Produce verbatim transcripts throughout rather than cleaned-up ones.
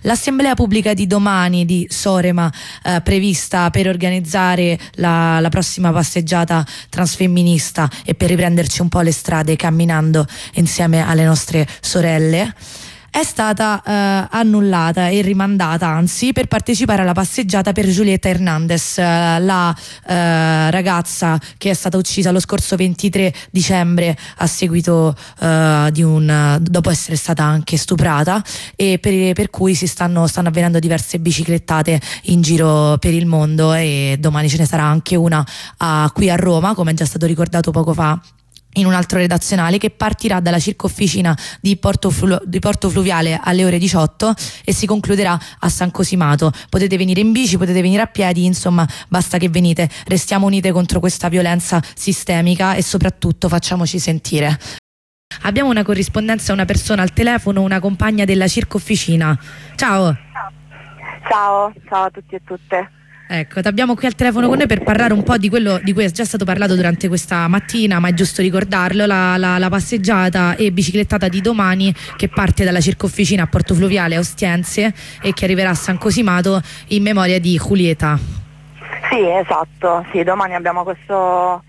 L'assemblea pubblica di domani di Sorema, eh, prevista per organizzare la, la prossima passeggiata transfemminista e per riprenderci un po' le strade camminando insieme alle nostre sorelle, è stata eh, annullata e rimandata, anzi, per partecipare alla passeggiata per Julieta Hernandez, eh, la eh, ragazza che è stata uccisa lo scorso ventitré dicembre a seguito eh, di un dopo essere stata anche stuprata, e per, per cui si stanno, stanno avvenendo diverse biciclettate in giro per il mondo, e domani ce ne sarà anche una a, qui a Roma, come è già stato ricordato poco fa in un altro redazionale, che partirà dalla circofficina di Porto, Flu- di Porto Fluviale alle ore diciotto e si concluderà a San Cosimato. Potete venire in bici, potete venire a piedi, insomma basta che venite. Restiamo unite contro questa violenza sistemica e soprattutto facciamoci sentire. Abbiamo una corrispondenza, una persona al telefono, una compagna della circofficina. Ciao. Ciao, ciao a tutti e tutte. Ecco, ti abbiamo qui al telefono con noi per parlare un po' di quello di cui è già stato parlato durante questa mattina, ma è giusto ricordarlo, la, la, la passeggiata e biciclettata di domani, che parte dalla circofficina a Porto Fluviale a Ostiense e che arriverà a San Cosimato in memoria di Julieta. Sì, esatto, sì, domani abbiamo questo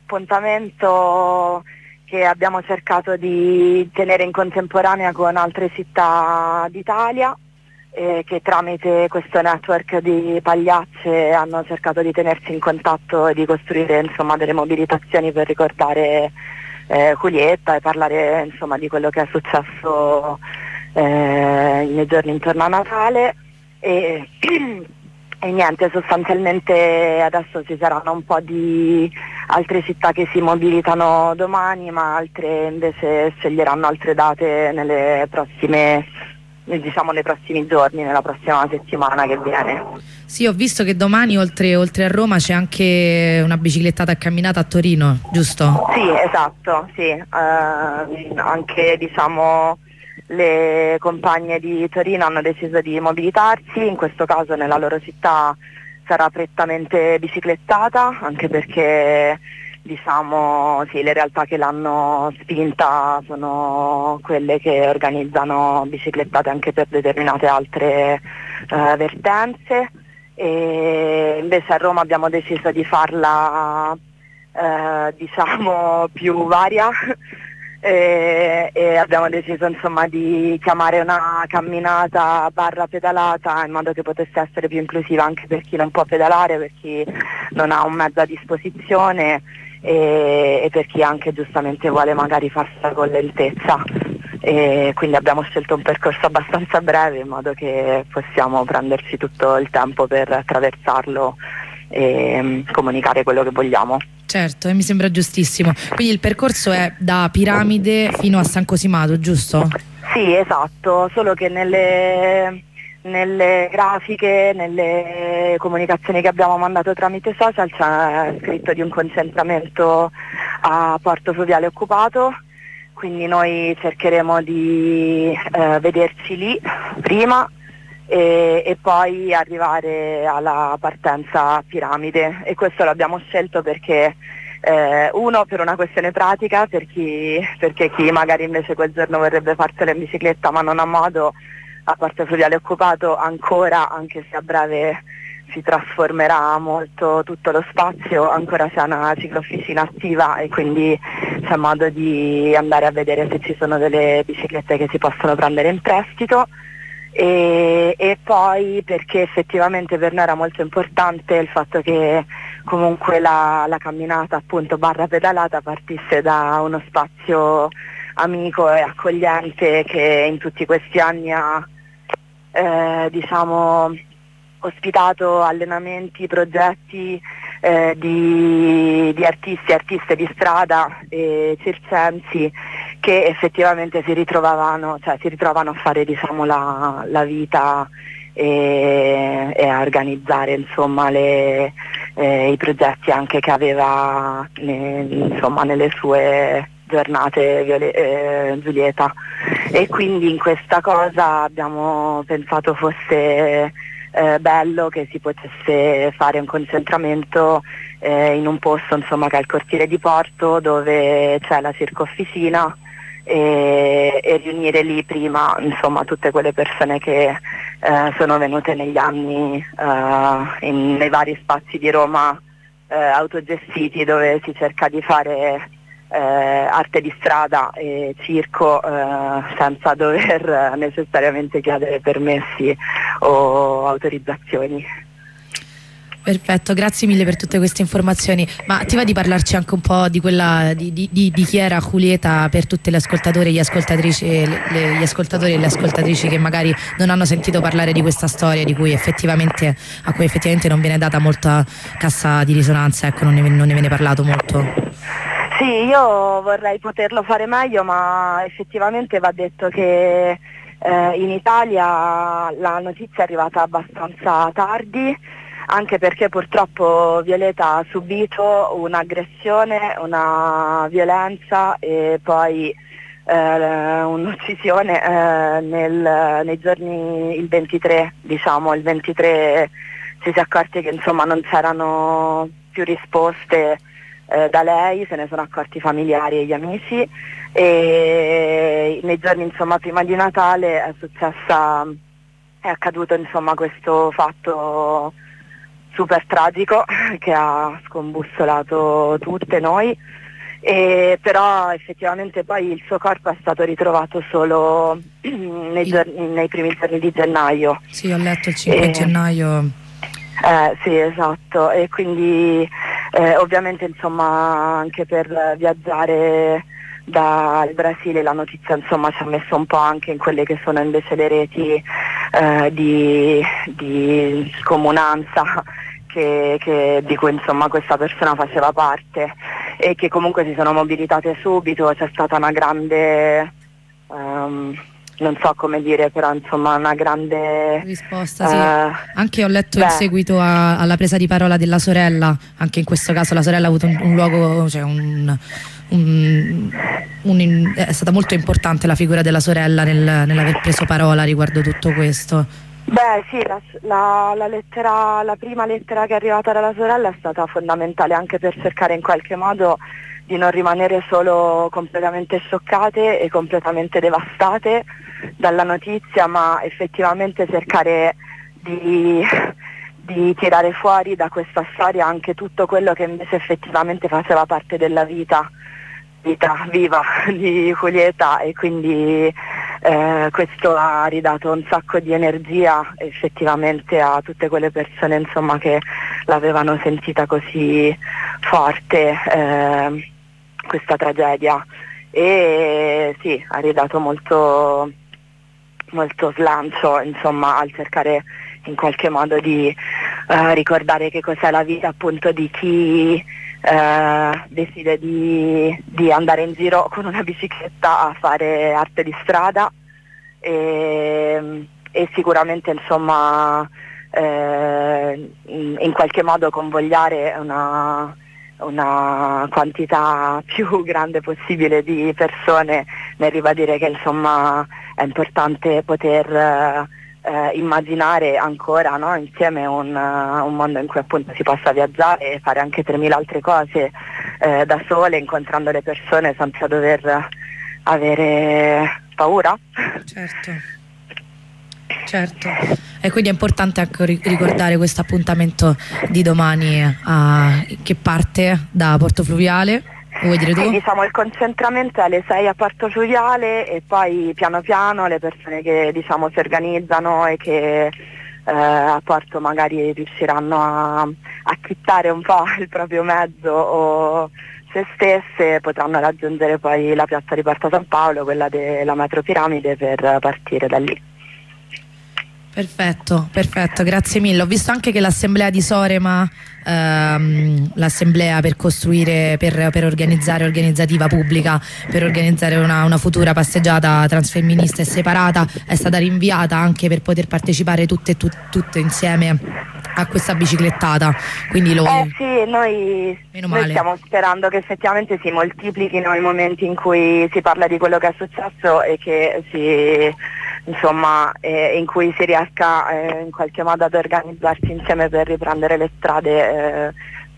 appuntamento che abbiamo cercato di tenere in contemporanea con altre città d'Italia, Eh, che tramite questo network di pagliacce hanno cercato di tenersi in contatto e di costruire, insomma, delle mobilitazioni per ricordare eh, Julieta e parlare, insomma, di quello che è successo eh, nei giorni intorno a Natale e, e niente, sostanzialmente adesso ci saranno un po' di altre città che si mobilitano domani, ma altre invece sceglieranno altre date nelle prossime diciamo nei prossimi giorni, nella prossima settimana che viene. Sì, ho visto che domani oltre, oltre a Roma c'è anche una biciclettata camminata a Torino, giusto? Sì, esatto, sì. Uh, anche diciamo le compagne di Torino hanno deciso di mobilitarsi, in questo caso nella loro città sarà prettamente biciclettata, anche perché diciamo sì, le realtà che l'hanno spinta sono quelle che organizzano biciclettate anche per determinate altre uh, vertenze, e invece a Roma abbiamo deciso di farla uh, diciamo più varia e, e abbiamo deciso insomma di chiamare una camminata barra pedalata in modo che potesse essere più inclusiva anche per chi non può pedalare, per chi non ha un mezzo a disposizione e, e per chi anche giustamente vuole magari farsela con lentezza, e quindi abbiamo scelto un percorso abbastanza breve in modo che possiamo prenderci tutto il tempo per attraversarlo e um, comunicare quello che vogliamo. Certo, e mi sembra giustissimo. Quindi il percorso è da Piramide fino a San Cosimato, giusto? Sì, esatto, solo che nelle nelle grafiche, nelle comunicazioni che abbiamo mandato tramite social c'è scritto di un concentramento a Porto Fluviale occupato, quindi noi cercheremo di eh, vederci lì prima e, e poi arrivare alla partenza a Piramide, e questo l'abbiamo scelto perché eh, uno, per una questione pratica, per chi, perché chi magari invece quel giorno vorrebbe farsela in bicicletta ma non ha modo, a Porto Fluviale occupato ancora, anche se a breve si trasformerà molto tutto lo spazio, ancora c'è una ciclofficina attiva e quindi c'è modo di andare a vedere se ci sono delle biciclette che si possono prendere in prestito, e, e poi perché effettivamente per noi era molto importante il fatto che comunque la, la camminata appunto barra pedalata partisse da uno spazio amico e accogliente che in tutti questi anni ha eh, diciamo ospitato allenamenti, progetti eh, di, di artisti e artiste di strada e circensi che effettivamente si ritrovavano, cioè si ritrovano a fare diciamo la, la vita e, e a organizzare insomma le, eh, i progetti anche che aveva ne, insomma nelle sue giornate Viole- eh, Giulieta, e quindi in questa cosa abbiamo pensato fosse eh, bello che si potesse fare un concentramento eh, in un posto insomma che è il cortile di Porto, dove c'è la circofficina e, e riunire lì prima insomma tutte quelle persone che eh, sono venute negli anni eh, in, nei vari spazi di Roma eh, autogestiti, dove si cerca di fare eh, arte di strada e circo eh, senza dover necessariamente chiedere permessi o autorizzazioni. Perfetto, grazie mille per tutte queste informazioni. Ma ti va di parlarci anche un po' di quella di, di, di, di chi era Julieta, per tutte le ascoltatori, gli ascoltatrici, le, le, gli ascoltatori e le ascoltatrici che magari non hanno sentito parlare di questa storia, di cui effettivamente a cui effettivamente non viene data molta cassa di risonanza, ecco, non ne, non ne viene parlato molto. Sì, io vorrei poterlo fare meglio, ma effettivamente va detto che eh, in Italia la notizia è arrivata abbastanza tardi, anche perché purtroppo Violeta ha subito un'aggressione, una violenza e poi eh, un'uccisione eh, nel, nei giorni, il ventitré, diciamo, il ventitré ci si è accorti che insomma non c'erano più risposte eh, da lei, se ne sono accorti i familiari e gli amici, e nei giorni insomma prima di Natale è successa, è accaduto insomma questo fatto super tragico che ha scombussolato tutte noi, e però effettivamente poi il suo corpo è stato ritrovato solo nei, giorni, nei primi giorni di gennaio. Sì, ho letto il cinque e... gennaio. Eh, sì, esatto, e quindi eh, ovviamente insomma anche per viaggiare dal Brasile la notizia insomma ci ha messo un po' anche in quelle che sono invece le reti eh, di, di comunanza che, che, di cui insomma questa persona faceva parte, e che comunque si sono mobilitate subito. C'è stata una grande um, non so come dire, però insomma una grande risposta, sì. Uh, anche ho letto beh. in seguito a, alla presa di parola della sorella, anche in questo caso la sorella ha avuto un, un luogo, cioè un, un, un, è stata molto importante la figura della sorella nel, nell'aver preso parola riguardo tutto questo. Beh sì, la, la, la lettera, la prima lettera che è arrivata dalla sorella è stata fondamentale anche per cercare in qualche modo di non rimanere solo completamente scioccate e completamente devastate dalla notizia, ma effettivamente cercare di, di tirare fuori da questa storia anche tutto quello che invece effettivamente faceva parte della vita, vita viva di Julieta, e quindi eh, questo ha ridato un sacco di energia effettivamente a tutte quelle persone insomma che l'avevano sentita così forte eh, questa tragedia, e sì, ha ridato molto molto slancio insomma al cercare in qualche modo di uh, ricordare che cos'è la vita appunto di chi uh, decide di, di andare in giro con una bicicletta a fare arte di strada, e, e sicuramente insomma eh, in qualche modo convogliare una una quantità più grande possibile di persone nel ribadire che insomma è importante poter eh, immaginare ancora, no, insieme un, un mondo in cui appunto si possa viaggiare e fare anche tremila altre cose eh, da sole, incontrando le persone senza dover avere paura. Certo. Certo, e quindi è importante anche ricordare questo appuntamento di domani a, che parte da Porto Fluviale. Vuoi dire tu? Sì, diciamo il concentramento è alle sei a Porto Fluviale, e poi piano piano le persone che diciamo si organizzano e che eh, a Porto magari riusciranno a, a chittare un po' il proprio mezzo o se stesse potranno raggiungere poi la piazza di Porta San Paolo, quella della metro Piramide, per partire da lì. Perfetto, perfetto, grazie mille. Ho visto anche che l'assemblea di Sorema, ehm, l'assemblea per costruire, per, per organizzare, organizzativa pubblica, per organizzare una, una futura passeggiata transfemminista e separata, è stata rinviata anche per poter partecipare tutte, tut, tutte insieme a questa biciclettata. Quindi lo... Eh sì, noi, noi stiamo sperando che effettivamente si moltiplichino i momenti in cui si parla di quello che è successo e che si... insomma eh, in cui si riesca eh, in qualche modo ad organizzarsi insieme per riprendere le strade eh,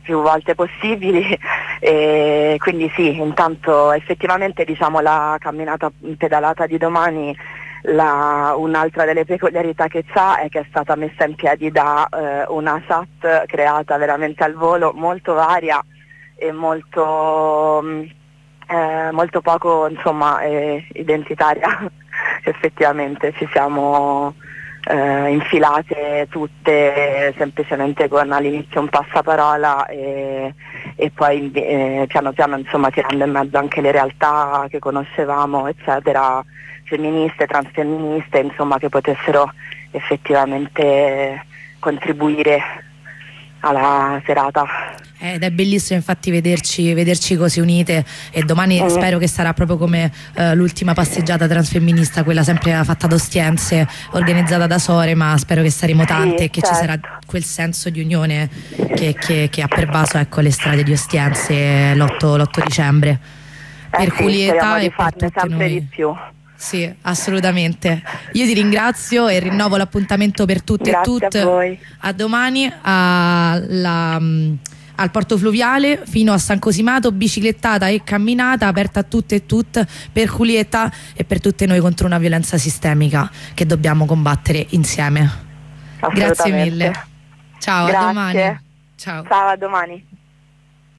più volte possibili, e quindi sì, intanto effettivamente diciamo la camminata pedalata di domani, la, un'altra delle peculiarità che c'ha è che è stata messa in piedi da eh, una S A T creata veramente al volo, molto varia e molto, eh, molto poco insomma eh, identitaria. Effettivamente ci siamo eh, infilate tutte semplicemente con all'inizio un passaparola e, e poi eh, piano piano insomma tirando in mezzo anche le realtà che conoscevamo eccetera, femministe, transfemministe, insomma, che potessero effettivamente contribuire alla serata. Ed è bellissimo infatti vederci, vederci così unite, e domani mm. spero che sarà proprio come uh, l'ultima passeggiata transfemminista, quella sempre fatta ad Ostiense, organizzata da Sore, ma spero che saremo tante sì, e che certo. ci sarà quel senso di unione che, che, che ha pervaso, ecco, le strade di Ostiense l'otto dicembre. Eh per sì, Julieta e per tutte sempre noi. Di più. Sì, assolutamente. Io ti ringrazio e rinnovo l'appuntamento per tutte Grazie e tutte. A voi. A domani alla, al Porto Fluviale fino a San Cosimato, biciclettata e camminata aperta a tutte e tutte per Julieta e per tutte noi contro una violenza sistemica che dobbiamo combattere insieme. Grazie mille. Ciao, Grazie. a domani. Ciao, Ciao a domani.